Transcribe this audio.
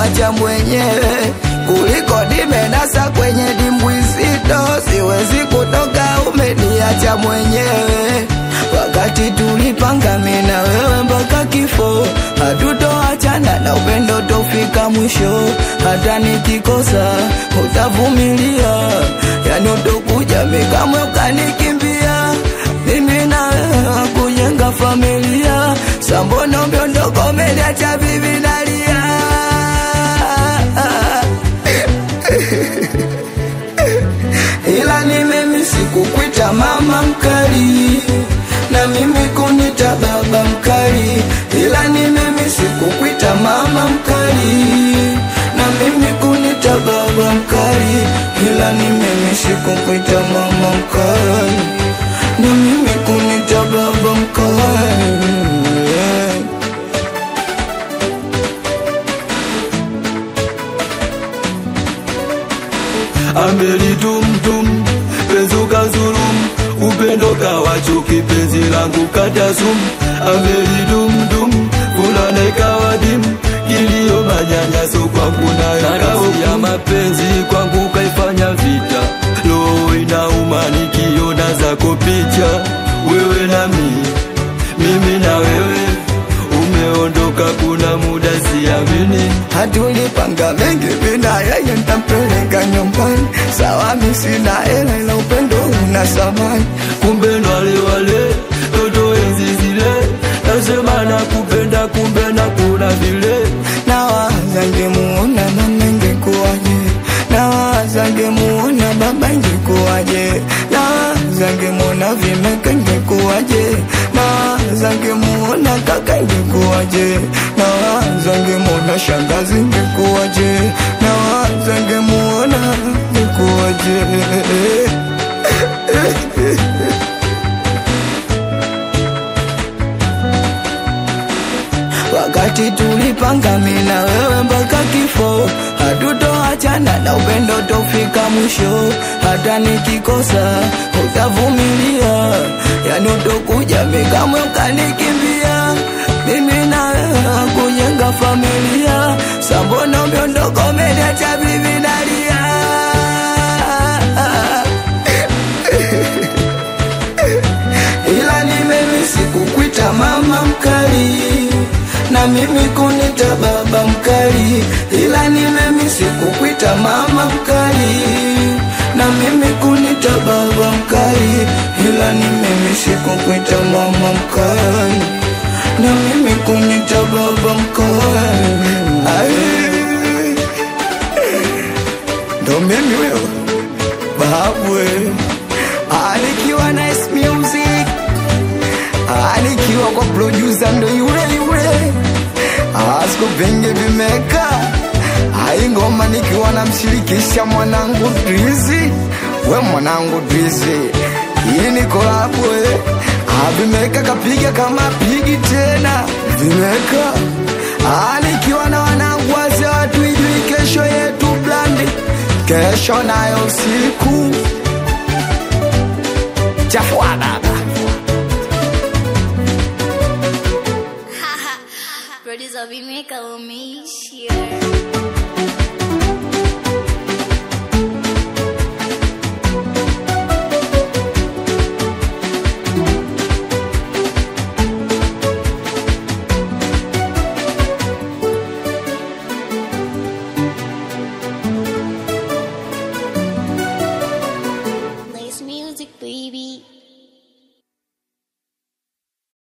niacha mwenyewe kuliko nimenasa kwenye dimbwi zito. Siwezi kutoka, umeniacha mwenyewe. Wakati tulipanga mimi na wewe mpaka kifo, hatutoachana na upendo tofika mwisho. Hata nikikosa utavumilia, yani utokuja kama ukanikimbia. Mimi na wewe kujenga familia, sambono umeondoka umeniacha bibi nalia. Ila ni mimi sikukuita mama mkali, na mimi kunita baba mkali. Ila ni mimi sikukuita mama mkali, na mimi kunita baba mkali. Ila ni mimi sikukuita mama mkali, na mimi kunita baba mkali. Ameli tum pezuka zulum, upendo kawa chuki, penzi langu kata sumu. Ameli dum fulana ikawa dim, kilio manyanyaso kwangu nayo kazi ya mapenzi kwangu kaifanya vita. Roho inauma nikiona zako picha, wewe na mimi na wewe. Umeondoka kuna muda siamini. Hatulipanga mengi bila yeye nitampeleka nyumbani. Sawa mimi sina hela ila upendo una samani. Kumbe wale toto enzi zile, nasema nakupenda kumbe nakuna vile. Nawaza ngemuona mama ingekuwaje, nawaza ngemuona baba ingekuwaje, nawaza ngemuona vimeka ingekuwaje, nawaza ngemuona kaka ingekuwaje, nawaza ngemuona shangazi ingekuwaje, nawaza ngemuona ingekuwaje. Wakati tulipanga mimi na wewe mpaka kifo, hatutoachana na upendo tofika mwisho. Hata nikikosa utavumilia, yani utokuja kama ukanikimbia. Mimi na wewe kujenga familia, sambono umeondoka umeniacha bibi nalia. Ila ni mimi sikukuita mama mkali, na mimi kunita baba mkali. Ila ni mimi sikukuita mama mkali, na mimi kunita baba mkali. Ila ni mimi sikukuita mama mkali, na mimi kunita baba mkali. Ndo mimi wewe babwe, alikiwa Nice Music, alikiwa kwa producer ndo yule Asko Venge vimeka. Hai ngoma nikiwa namshirikisha mwanangu Drizzy. We mwanangu Drizzy, hii ni collab we. Vimeka kapiga kama pigi tena vimeka. Nikiwa na wanangu wazee watu ijui kesho yetu blandi, kesho nayo siku chafua baba. Producer Vimeka umeishia.